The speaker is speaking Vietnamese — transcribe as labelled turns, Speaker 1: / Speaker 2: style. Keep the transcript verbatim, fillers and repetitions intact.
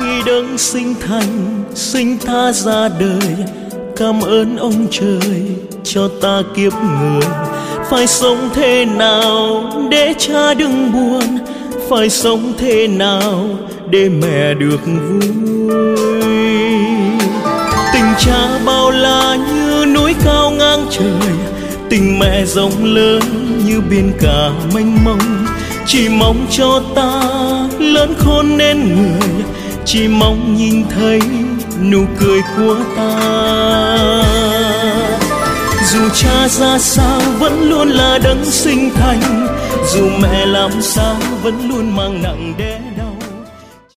Speaker 1: khi đấng sinh thành sinh ta ra đời. Cảm ơn ông trời cho ta kiếp người. Phải sống thế nào để cha đừng buồn, phải sống thế nào để mẹ được vui. Tình cha bao la như núi cao ngang trời, tình mẹ rộng lớn như biển cả mênh mông. Chỉ mong cho ta lớn khôn nên người, chỉ mong nhìn thấy nụ cười của ta. Dù cha ra sao vẫn luôn là đấng sinh thành, dù mẹ làm sao vẫn luôn mang nặng đẻ